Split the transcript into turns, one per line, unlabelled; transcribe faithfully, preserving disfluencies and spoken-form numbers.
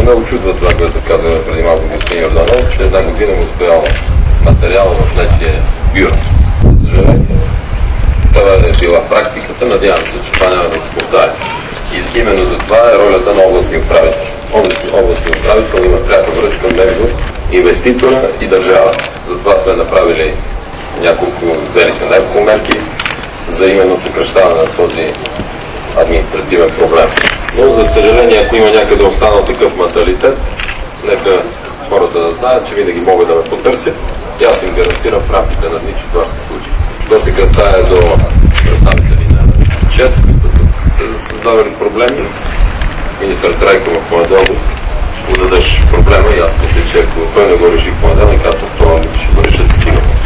ме очудва това, което каза преди малко господин Йорданов, че една година му стоял материал в нечие бюро. За съжаление, това е била практиката, надявам се, че това няма да се повтаря. И именно за това е ролята на областния управител. Областния управител има пряка връзка между инвеститора и държава. Затова сме направили няколко, взели сме няколко мерки за именно съкращаване на този административен проблем. Но, за съжаление, ако има някъде останал такъв менталитет, нека хората да знаят, че винаги могат да ме потърсят и аз им гарантирам в рамките на дни, че това ще се случи. Що се касае до представители на ЧЕЗ, които са създавали проблеми, министър Трайков в понеделник ще му дадеш проблема и аз мисля, че ако той не го реши в понеделник, аз повторно ще го реша със сигурност.